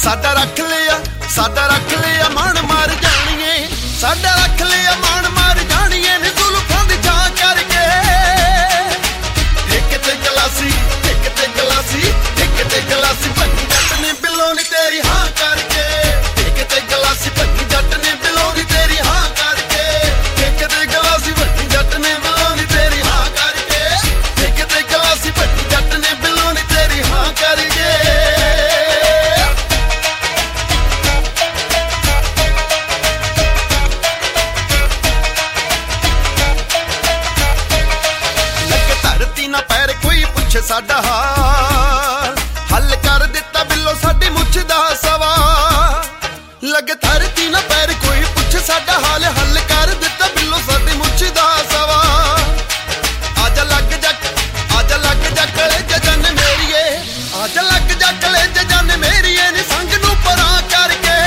ਸਾਡਾ ਰੱਖ ਲਿਆ ਮਨ ਮਾਰ ਜਾਣੀਏ, ਸਾਡਾ ਰੱਖ ਲਿਆ ਮਨ ਮਾਰ ਜਾਣੀਏ ਨੀ ਜ਼ੁਲਫਾਂ ਦੀ ਛਾਂ ਕਰਕੇ। ਇੱਕ ਤੇ ਗਲਾਸੀ ਇੱਕ ਤੇ ਗਲਾਸੀ ਇੱਕ ਤੇ ਗਲਾਸੀ ਭੰਨੀ ਜੱਟ ਨੇ ਬਿੱਲੋਂ ਨੀ ਤੇਰੀ ਹਾਂ ਕਰਕੇ। ਇੱਕ ਤੇ ਗਲਾਸੀ ਭੰਨੀ ਜੱਟ ਨੇ ਬਿੱਲੋਂ ਨੀ ਤੇਰੀ ਹਾਂ ਕਰਕੇ। ਇੱਕ ਤੇ ਗਲਾਸੀ ਭੰਨੀ ਜੱਟ ਨੇ ਬਿੱਲੋਂ ਨੀ ਤੇਰੀ ਹਾਂ ਕਰਕੇ। ਇੱਕ ਤੇ ਗਲਾਸੀ ਭੰਨੀ ਜੱਟ ਨੇ ਬਿੱਲੋਂ ਨੀ ਤੇਰੀ ਹਾਂ ਕਰਕੇ। ਸਾਡਾ ਹਾਲ ਹੱਲ ਕਰ ਦਿੱਤਾ ਬਿੱਲੋ ਸਾਡੀ ਮੁੱਛ ਦਾ ਸਵਾਲ। ਲੱਗ ਧਰਤੀ ਨਾ ਪੈਰ ਕੋਈ ਪੁੱਛ ਸਾਡਾ ਹਾਲ ਹੱਲ ਕਰ ਦਿੱਤਾ ਬਿੱਲੋ ਸਾਡੀ ਮੁੱਛ ਦਾ ਸਵਾਲ। ਆਜਾ ਲੱਗ ਜਾ ਕਲੇ ਜਜਨ ਮੇਰੀਏ, ਆਜਾ ਲੱਗ ਜਾ ਕਲੇ ਜਜਨ ਮੇਰੀਏ ਨੀ ਸੰਗ ਨੂੰ ਪਰਾਂ ਕਰਕੇ।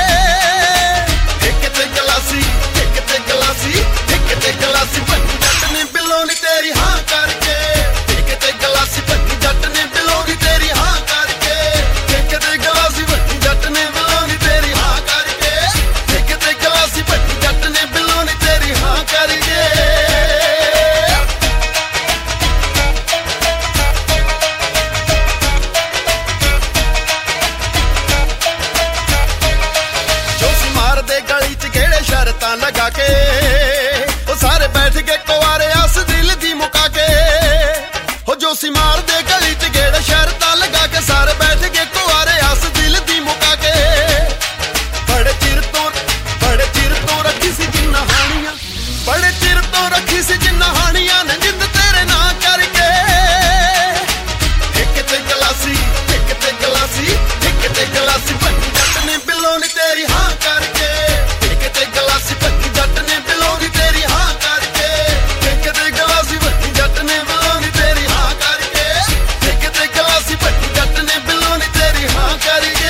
ਇੱਕ ਤੇ ਗਲਾਸੀ ਇੱਕ ਤੇ ਗਲਾਸੀ ਇੱਕ ਤੇ ਗਲਾਸੀ ਭੰਨੀ ਜੱਟ ਨੇ ਬਿੱਲੋ ਨੀ ਤੇਰੀ ਹਾਂ ਕਰਕੇ। ਗਲਾਸੀ ਭੰਨੀ ਜੱਟ ਨੇ ਬਿੱਲੋਂ ਨੀ ਤੇਰੀ ਹਾਂ ਕਰਕੇ। ਇੱਕ ਤੇ ਗਲਾਸੀ ਭੰਨੀ ਜੱਟ ਨੇ ਬਿੱਲੋਂ ਨੀ ਤੇਰੀ ਹਾਂ ਕਰਕੇ। ਇੱਕ ਤੇ ਗਲਾਸੀ ਭੰਨੀ ਜੱਟ ਨੇ ਬਿੱਲੋਂ ਨੀ ਤੇਰੀ ਹਾਂ ਕਰਕੇ। ਜੋ ਸੀ ਮਾਰਦੇ ਗਲੀ ਚ ਗੇੜੇ ਸ਼ਰਤਾਂ ਲਗਾ ਕੇ, ਉਹ ਸਾਰੇ ਬੈਠ ਕੇ ਕੁਆਰੇ ਆਸ ਦਿਲ ਦੀ ਮੁਕਾ ਕੇ। ਜੋ ਸੀ ਮਾਰਦੇ ਗਲੀ ਚ ਗੇੜੇ ਸ਼ਰਤਾਂ ਲਗਾ ਕੇ, ਸਾਰੇ ਬੈਠ ਕੇ ਕੁਆਰੇ ਆਸ ਦਿਲ ਦੀ ਮੁਕਾ ਕੇ। ਬੜੇ ਚਿਰ ਤੋਂ ਰੱਖੀ ਸੀ ਜਿੰਨਾ ਹਾਣੀਆਂ, ਬੜੇ ਚਿਰ ਤੋਂ ਰੱਖੀ ਸੀ ਜਿੰਨਾ ਹਾਣੀਆਂ ਨੇ ਜਿੰਦ ਤੇਰੇ ਨਾਂ ਕਰਕੇ। ਇੱਕ ਤੇ ਗਲਾਸੀ ਇੱਕ ਤੇ ਗਲਾਸੀ ਇੱਕ ਤੇ ਗਲਾਸੀ ਭੰਨੀ ਜੱਟ ਨੇ ਬਿੱਲੋਂ ਨੀ ਤੇਰੀ ਹਾਂ ਕਰਕੇ। ਇੱਕ ਤੇ ਗਲਾਸੀ ਭੰਨੀ ਜੱਟ ਨੇ ਬਿੱਲੋਂ ਨੀ ਤੇਰੀ ਹਾਂ ਕਰਕੇ। ਇੱਕ ਤੇ ਗਲਾਸੀ ਭੰਨੀ ਜੱਟ ਨੇ ਬਿੱਲੋਂ ਨੀ ਤੇਰੀ ਹਾਂ ਕਰਕੇ। ਇੱਕ ਤੇ ਗਲਾਸੀ ਭੰਨੀ ਜੱਟ ਨੇ ਬਿੱਲੋਂ ਨੀ ਤੇਰੀ ਹਾਂ ਕਰਕੇ।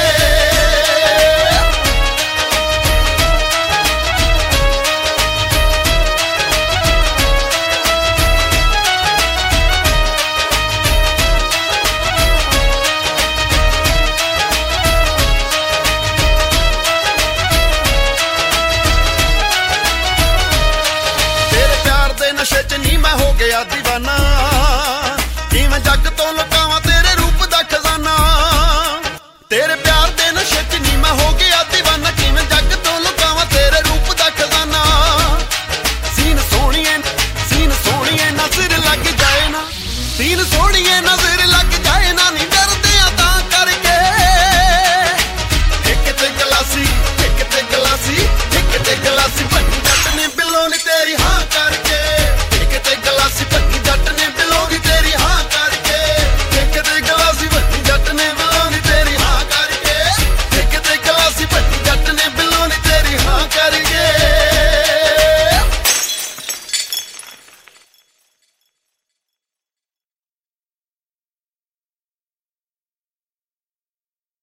ਨਸ਼ੇ ਚ ਨੀ ਮੈਂ ਹੋ ਗਿਆ دیਵਾਨਾ, ਜਿਵੇਂ ਜੱਗ ਤੋਂ